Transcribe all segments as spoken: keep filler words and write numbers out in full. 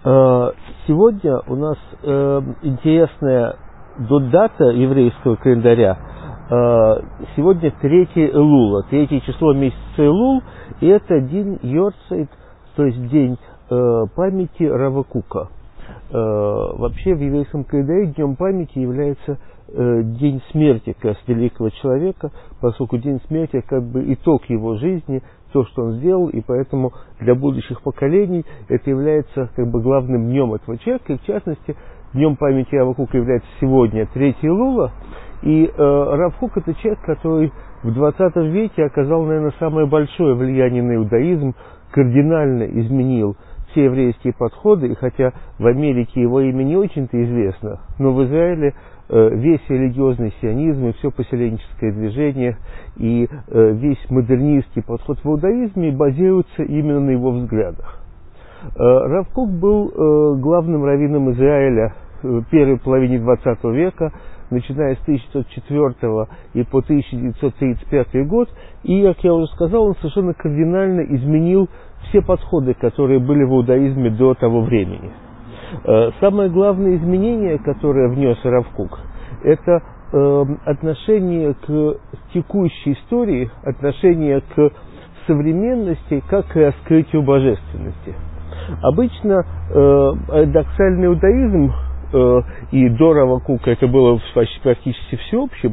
Сегодня у нас интересная дата еврейского календаря. Сегодня третье Элула, третье число месяца Элул, и это день Йорцейт, то есть день памяти Рава Кока. Вообще в еврейском календаре днем памяти является день смерти как раз великого человека, поскольку день смерти как бы итог его жизни, то, что он сделал, и поэтому для будущих поколений это является как бы главным днем этого человека, и в частности днем памяти Рава Кока является сегодня третье Элула, и э, Рав Кок это человек, который в двадцатом веке оказал, наверное, самое большое влияние на иудаизм, кардинально изменил все еврейские подходы, и хотя в Америке его имя не очень-то известно, но в Израиле э, весь религиозный сионизм и все поселенческое движение и э, весь модернистский подход в иудаизме базируются именно на его взглядах. Э, Рав Кок был э, главным раввином Израиля в первой половине двадцатого века, начиная с тысяча девятьсот четвёртого и по тысяча девятьсот тридцать пятый год, и, как я уже сказал, он совершенно кардинально изменил все подходы, которые были в иудаизме до того времени. Самое главное изменение, которое внес Рав Кок, это э, отношение к текущей истории, отношение к современности как к раскрытию божественности. Обычно э, ортодоксальный иудаизм, э, и до Рава Кока это было практически всеобщим,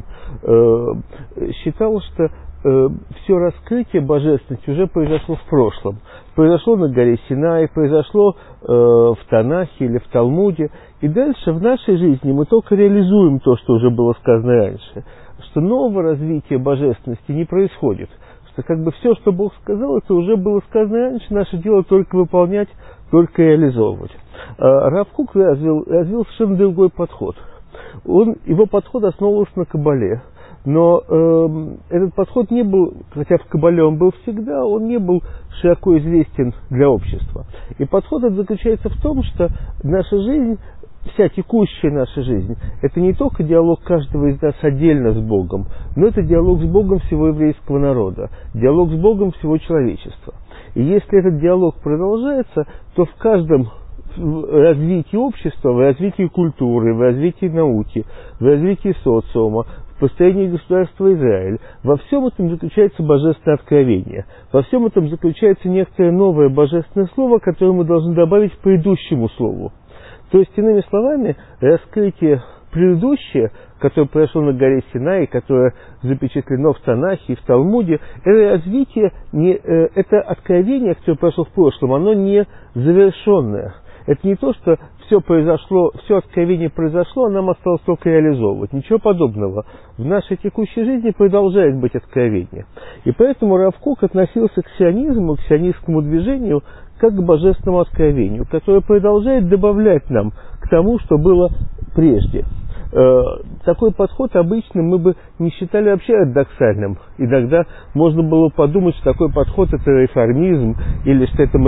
э, считал, что э, все раскрытие божественности уже произошло в прошлом. Произошло на горе Синай, произошло э, в Танахе или в Талмуде, и дальше в нашей жизни мы только реализуем то, что уже было сказано раньше, что нового развития божественности не происходит, что как бы все, что Бог сказал, это уже было сказано раньше, наше дело только выполнять, только реализовывать. А Рав Кок развил, развил совершенно другой подход. Он, его подход основывался на Кабале. Но э, этот подход не был, хотя в Кабале он был всегда, он не был широко известен для общества. И подход этот заключается в том, что наша жизнь, вся текущая наша жизнь, это не только диалог каждого из нас отдельно с Богом, но это диалог с Богом всего еврейского народа, диалог с Богом всего человечества. И если этот диалог продолжается, то в каждом в развитии общества, в развитии культуры, в развитии науки, в развитии социума, в построении государства Израиль, во всем этом заключается божественное откровение. Во всем этом заключается некоторое новое божественное слово, которое мы должны добавить к предыдущему слову. То есть, иными словами, раскрытие предыдущее, которое произошло на горе Синай, которое запечатлено в Танахе и в Талмуде, это развитие, не, э, это откровение, которое произошло в прошлом, оно не завершенное. Это не то, что все произошло, все откровение произошло, а нам осталось только реализовывать. Ничего подобного. В нашей текущей жизни продолжает быть откровение. И поэтому Рав Кок относился к сионизму, к сионистскому движению, как к божественному откровению, которое продолжает добавлять нам к тому, что было прежде. Такой подход обычно мы бы не считали вообще ортодоксальным. Иногда можно было подумать, что такой подход это реформизм или что это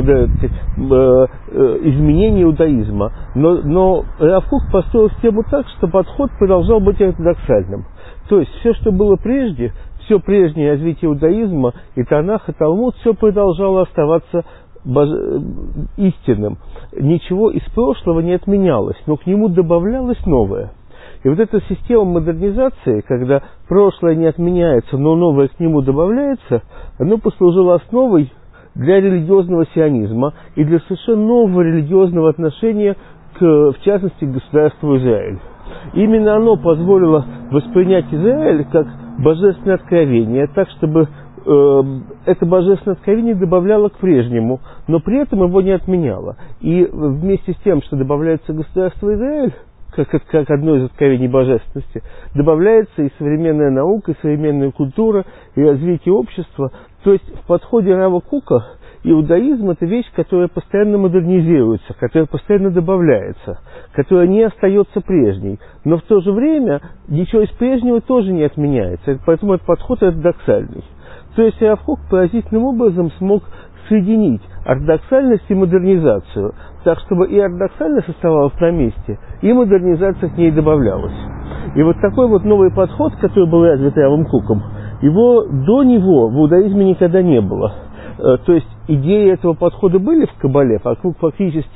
изменение иудаизма. Но, но Рав Кок построил систему так, что подход продолжал быть ортодоксальным. То есть все, что было прежде, все прежнее развитие иудаизма, и Танах, и Талмуд, все продолжало оставаться бож... истинным. Ничего из прошлого не отменялось, но к нему добавлялось новое. И вот эта система модернизации, когда прошлое не отменяется, но новое к нему добавляется, оно послужило основой для религиозного сионизма и для совершенно нового религиозного отношения, к, в частности, к государству Израиль. Именно оно позволило воспринять Израиль как божественное откровение, так, чтобы э, это божественное откровение добавляло к прежнему, но при этом его не отменяло. И вместе с тем, что добавляется государство Израиль, Как, как одно из откровений божественности, добавляется и современная наука, и современная культура, и развитие общества. То есть в подходе Рава Кока иудаизм – это вещь, которая постоянно модернизируется, которая постоянно добавляется, которая не остается прежней. Но в то же время ничего из прежнего тоже не отменяется. Поэтому этот подход ортодоксальный. То есть Рав Кок поразительным образом смог соединить ортодоксальность и модернизацию, так, чтобы и ортодоксальность оставалась на месте, и модернизация к ней добавлялась. И вот такой вот новый подход, который был развит Равом Коком, его до него в иудаизме никогда не было. То есть идеи этого подхода были в Кабале, фактически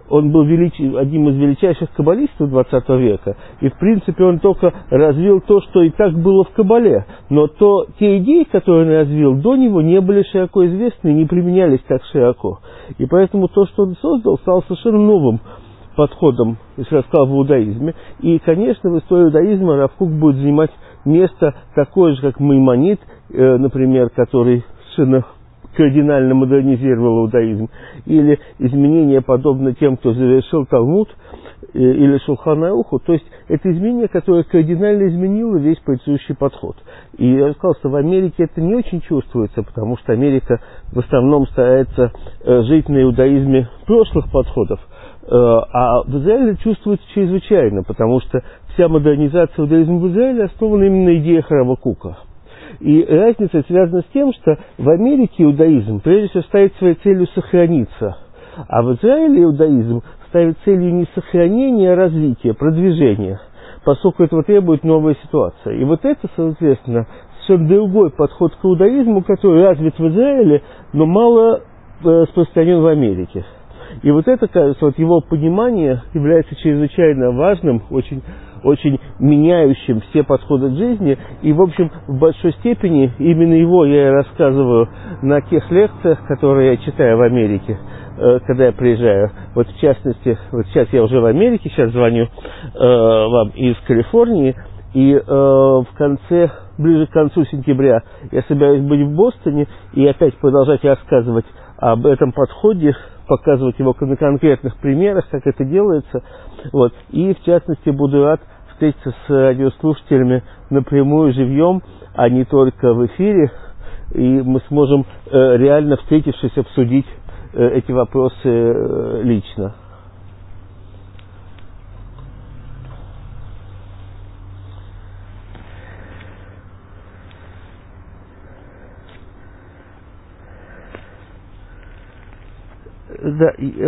он был велич... одним из величайших каббалистов двадцатого века, и, в принципе, он только развил то, что и так было в Каббале. Но то, те идеи, которые он развил, до него не были широко известны и не применялись так широко. И поэтому то, что он создал, стало совершенно новым подходом, если я сказал, в иудаизме. И, конечно, в истории иудаизма Рав Кук будет занимать место такое же, как Маймонид, э, например, который совершенно кардинально модернизировал иудаизм, или изменения, подобно тем, кто завершил Талмуд, э, или Шулхан Аруху. То есть это изменение, которое кардинально изменило весь предыдущий подход. И я сказал, что в Америке это не очень чувствуется, потому что Америка в основном старается э, жить на иудаизме прошлых подходов. А в Израиле чувствуется чрезвычайно, потому что вся модернизация иудаизма в Израиле основана именно на идее Рава Кука. И разница связана с тем, что в Америке иудаизм прежде всего ставит своей целью сохраниться, а в Израиле иудаизм ставит целью не сохранения, а развития, продвижения, поскольку этого требует новая ситуация. И вот это, соответственно, совершенно другой подход к иудаизму, который развит в Израиле, но мало распространен в Америке. И вот это, кажется, вот его понимание является чрезвычайно важным, очень, очень меняющим все подходы к жизни. И, в общем, в большой степени именно его я и рассказываю на тех лекциях, которые я читаю в Америке, э, когда я приезжаю. Вот в частности, вот сейчас я уже в Америке, сейчас звоню э, вам из Калифорнии. И э, в конце, ближе к концу сентября я собираюсь быть в Бостоне и опять продолжать рассказывать об этом подходе, показывать его на конкретных примерах, как это делается. Вот. И, в частности, буду рад встретиться с радиослушателями напрямую, живьем, а не только в эфире. И мы сможем, э, реально встретившись, обсудить э, эти вопросы э, лично. Да,